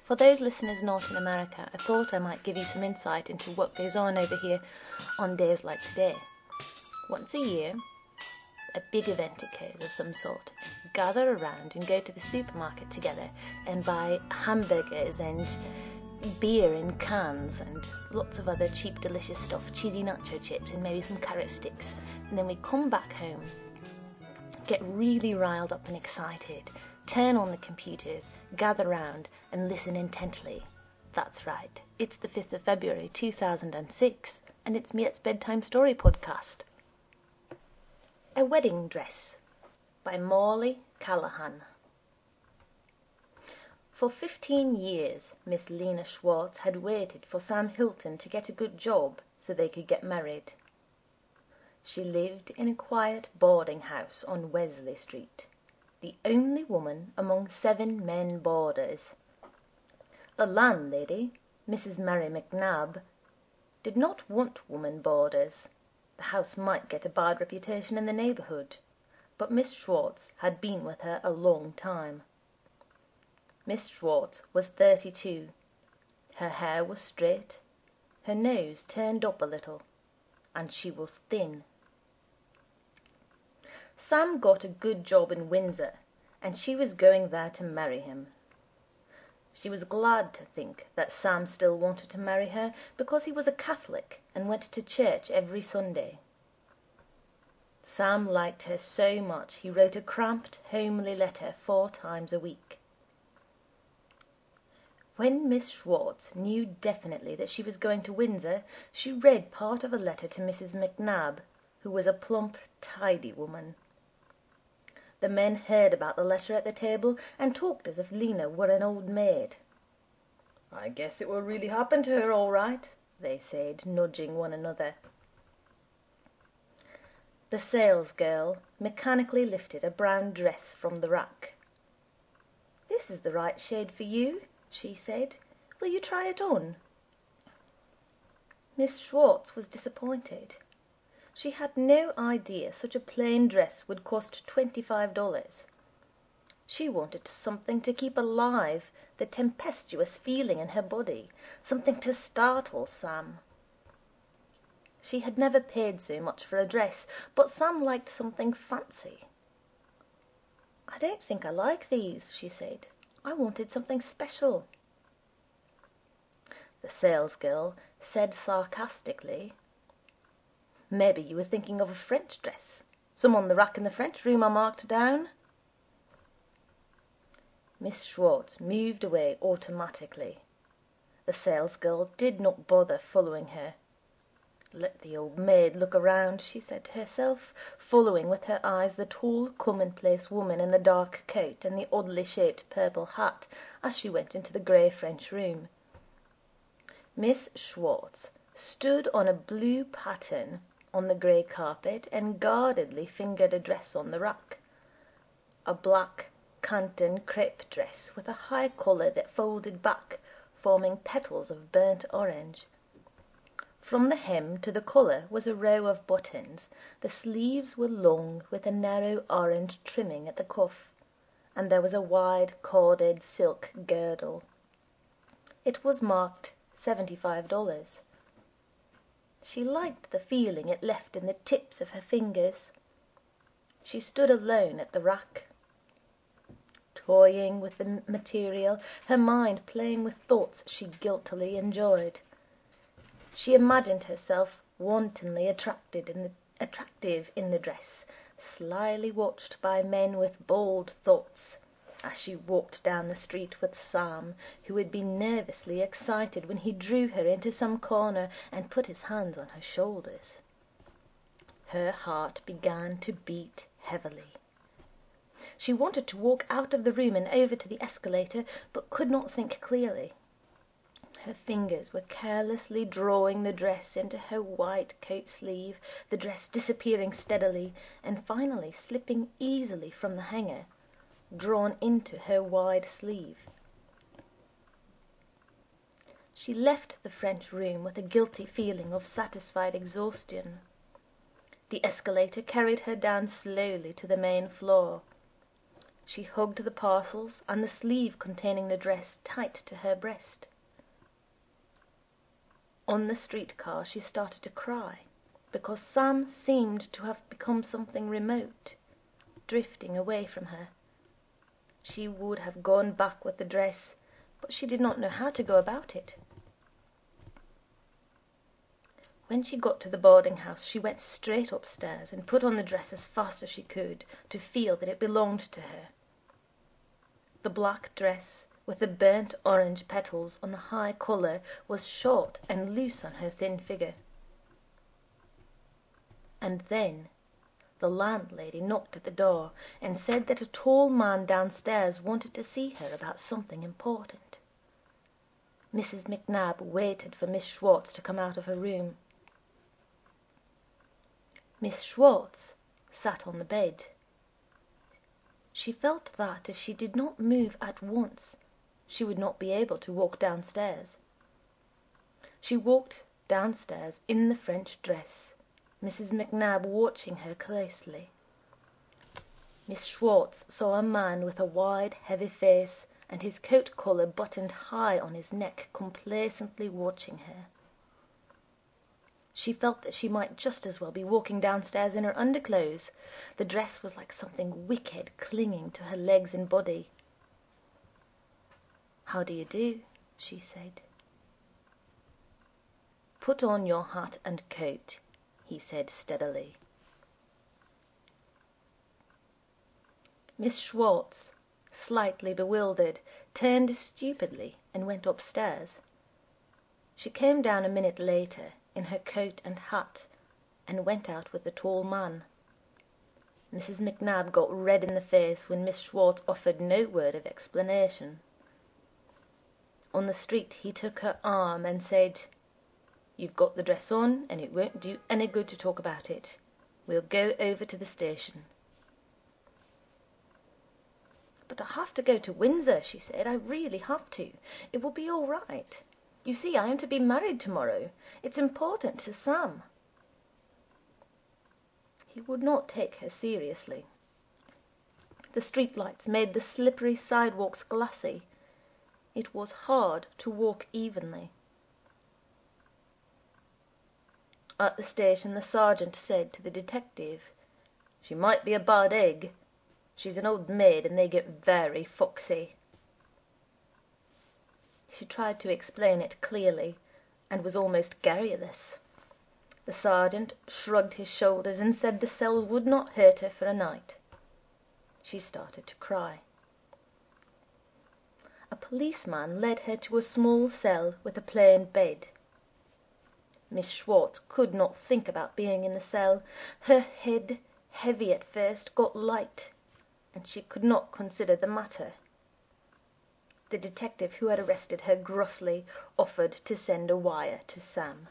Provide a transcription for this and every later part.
For those listeners not in America, I thought I might give you some insight into what goes on over here on days like today. Once a year, a big event occurs of some sort. Gather around and go to the supermarket together and buy hamburgers and beer in cans and lots of other cheap delicious stuff, cheesy nacho chips and maybe some carrot sticks. And then we come back home, get really riled up and excited, turn on the computers, gather round and listen intently. That's right, it's the 5th of February 2006 and it's Miet's Bedtime Story Podcast. A Wedding Dress by Morley Callahan. For 15 years, Miss Lena Schwartz had waited for Sam Hilton to get a good job so they could get married. She lived in a quiet boarding house on Wesley Street, the only woman among 7 men boarders. The landlady, Mrs. Mary McNabb, did not want woman boarders. The house might get a bad reputation in the neighbourhood, but Miss Schwartz had been with her a long time. Miss Schwartz was 32. Her hair was straight, her nose turned up a little, and she was thin. Sam got a good job in Windsor, and she was going there to marry him. She was glad to think that Sam still wanted to marry her because he was a Catholic and went to church every Sunday. Sam liked her so much he wrote a cramped, homely letter 4 times a week. When Miss Schwartz knew definitely that she was going to Windsor, she read part of a letter to Mrs. McNabb, who was a plump, tidy woman. The men heard about the letter at the table and talked as if Lena were an old maid. "I guess it will really happen to her all right," they said, nudging one another. The salesgirl mechanically lifted a brown dress from the rack. "This is the right shade for you," she said. "Will you try it on?" Miss Schwartz was disappointed. She had no idea such a plain dress would cost $25. She wanted something to keep alive the tempestuous feeling in her body, something to startle Sam. She had never paid so much for a dress, but Sam liked something fancy. "I don't think I like these," she said. "I wanted something special." The salesgirl said sarcastically, "Maybe you were thinking of a French dress. Some on the rack in the French room are marked down." Miss Schwartz moved away automatically. The salesgirl did not bother following her. "Let the old maid look around," she said to herself, following with her eyes the tall, commonplace woman in the dark coat and the oddly shaped purple hat as she went into the grey French room. Miss Schwartz stood on a blue pattern on the grey carpet and guardedly fingered a dress on the rack. A black Canton crepe dress with a high collar that folded back, forming petals of burnt orange. From the hem to the collar was a row of buttons. The sleeves were long with a narrow orange trimming at the cuff, and there was a wide corded silk girdle. It was marked $75. She liked the feeling it left in the tips of her fingers. She stood alone at the rack, toying with the material, her mind playing with thoughts she guiltily enjoyed. She imagined herself wantonly attractive in the dress, slyly watched by men with bold thoughts, as she walked down the street with Sam, who had been nervously excited when he drew her into some corner and put his hands on her shoulders. Her heart began to beat heavily. She wanted to walk out of the room and over to the escalator, but could not think clearly. Her fingers were carelessly drawing the dress into her white coat sleeve, the dress disappearing steadily and finally slipping easily from the hanger, drawn into her wide sleeve. She left the French room with a guilty feeling of satisfied exhaustion. The escalator carried her down slowly to the main floor. She hugged the parcels and the sleeve containing the dress tight to her breast. On the streetcar she started to cry, because Sam seemed to have become something remote, drifting away from her. She would have gone back with the dress, but she did not know how to go about it. When she got to the boarding house, she went straight upstairs and put on the dress as fast as she could, to feel that it belonged to her. The black dress, with the burnt orange petals on the high collar, was short and loose on her thin figure. And then the landlady knocked at the door and said that a tall man downstairs wanted to see her about something important. Mrs. McNabb waited for Miss Schwartz to come out of her room. Miss Schwartz sat on the bed. She felt that if she did not move at once, she would not be able to walk downstairs. She walked downstairs in the French dress, Mrs. McNabb watching her closely. Miss Schwartz saw a man with a wide, heavy face and his coat collar buttoned high on his neck complacently watching her. She felt that she might just as well be walking downstairs in her underclothes. The dress was like something wicked clinging to her legs and body. "How do you do?" she said. "Put on your hat and coat," he said steadily. Miss Schwartz, slightly bewildered, turned stupidly and went upstairs. She came down a minute later in her coat and hat and went out with the tall man. Mrs. McNabb got red in the face when Miss Schwartz offered no word of explanation. On the street he took her arm and said, "You've got the dress on and it won't do any good to talk about it. We'll go over to the station." "But I have to go to Windsor," she said. "I really have to. It will be all right. You see, I am to be married tomorrow. It's important to Sam." He would not take her seriously. The streetlights made the slippery sidewalks glassy. It was hard to walk evenly. At the station the sergeant said to the detective, "She might be a bad egg. She's an old maid and they get very foxy." She tried to explain it clearly and was almost garrulous. The sergeant shrugged his shoulders and said the cell would not hurt her for a night. She started to cry. A policeman led her to a small cell with a plain bed. Miss Schwartz could not think about being in the cell. Her head, heavy at first, got light, and she could not consider the matter. The detective who had arrested her gruffly offered to send a wire to Sam.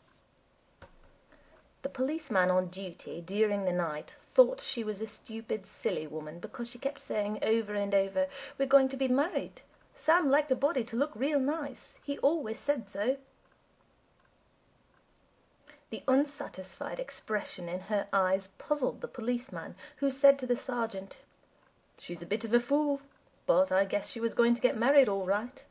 The policeman on duty during the night thought she was a stupid, silly woman because she kept saying over and over, "We're going to be married. Sam liked a body to look real nice. He always said so." The unsatisfied expression in her eyes puzzled the policeman, who said to the sergeant, "She's a bit of a fool, but I guess she was going to get married all right."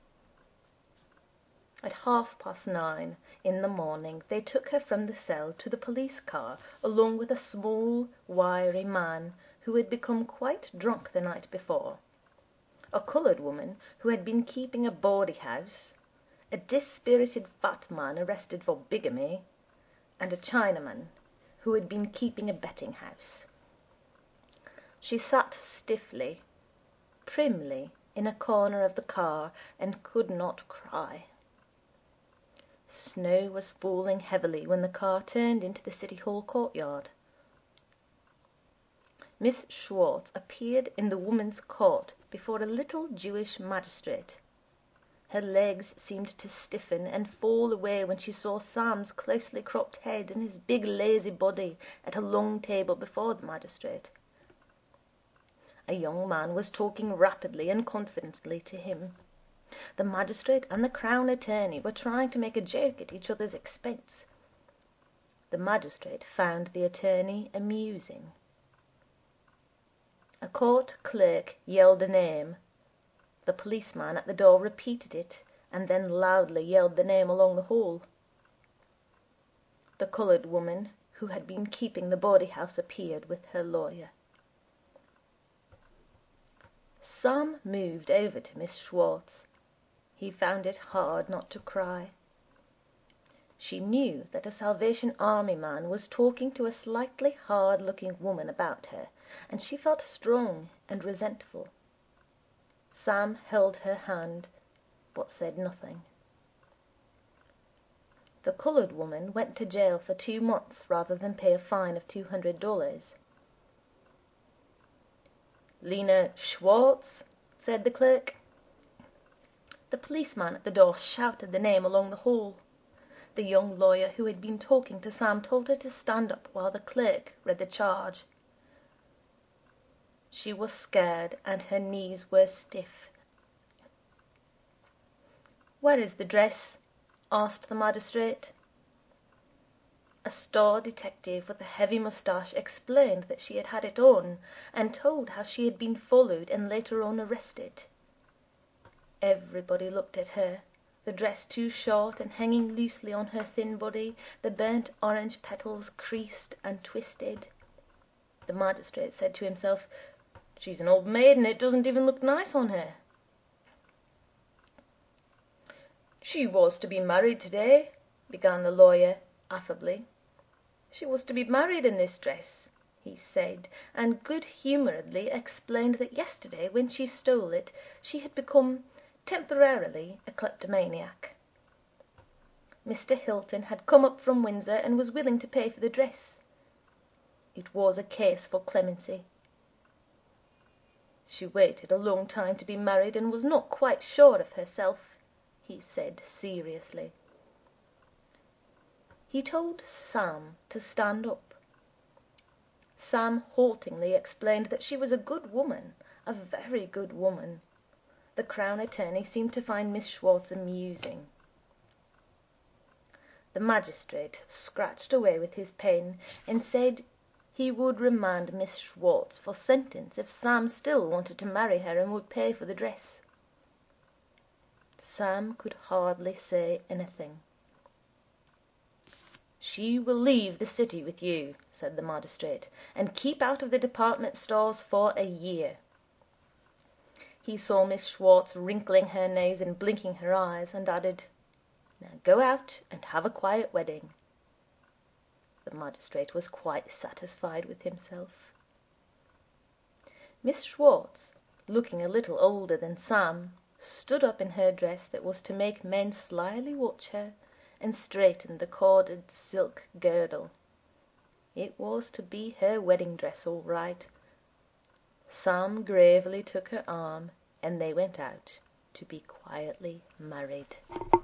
At 9:30 in the morning they took her from the cell to the police car, along with a small, wiry man who had become quite drunk the night before, a coloured woman who had been keeping a bawdy house, a dispirited fat man arrested for bigamy, and a Chinaman who had been keeping a betting house. She sat stiffly, primly, in a corner of the car and could not cry. Snow was falling heavily when the car turned into the City Hall courtyard. Miss Schwartz appeared in the women's court before a little Jewish magistrate. Her legs seemed to stiffen and fall away when she saw Sam's closely cropped head and his big lazy body at a long table before the magistrate. A young man was talking rapidly and confidently to him. The magistrate and the Crown Attorney were trying to make a joke at each other's expense. The magistrate found the attorney amusing. A court clerk yelled a name. The policeman at the door repeated it, and then loudly yelled the name along the hall. The coloured woman who had been keeping the bawdy house appeared with her lawyer. Sam moved over to Miss Schwartz. He found it hard not to cry. She knew that a Salvation Army man was talking to a slightly hard-looking woman about her, and she felt strong and resentful. Sam held her hand, but said nothing. The coloured woman went to jail for 2 months rather than pay a fine of $200. "Lena Schwartz," said the clerk. The policeman at the door shouted the name along the hall. The young lawyer who had been talking to Sam told her to stand up while the clerk read the charge. She was scared and her knees were stiff. "Where is the dress?" asked the magistrate. A store detective with a heavy moustache explained that she had had it on, and told how she had been followed and later on arrested. Everybody looked at her, the dress too short and hanging loosely on her thin body, the burnt orange petals creased and twisted. The magistrate said to himself, "She's an old maid and it doesn't even look nice on her." "She was to be married today," began the lawyer affably. "She was to be married in this dress," he said, and good-humouredly explained that yesterday, when she stole it, she had become temporarily a kleptomaniac. Mr. Hilton had come up from Windsor and was willing to pay for the dress. It was a case for clemency. She waited a long time to be married and was not quite sure of herself, he said seriously. He told Sam to stand up. Sam haltingly explained that she was a good woman, a very good woman. The Crown Attorney seemed to find Miss Schwartz amusing. The magistrate scratched away with his pen and said he would remand Miss Schwartz for sentence if Sam still wanted to marry her and would pay for the dress. Sam could hardly say anything. "She will leave the city with you," said the magistrate, "and keep out of the department stores for a year." He saw Miss Schwartz wrinkling her nose and blinking her eyes, and added, "Now go out and have a quiet wedding." The magistrate was quite satisfied with himself. Miss Schwartz, looking a little older than Sam, stood up in her dress that was to make men slyly watch her, and straightened the corded silk girdle. It was to be her wedding dress all right. Sam gravely took her arm, and they went out to be quietly married.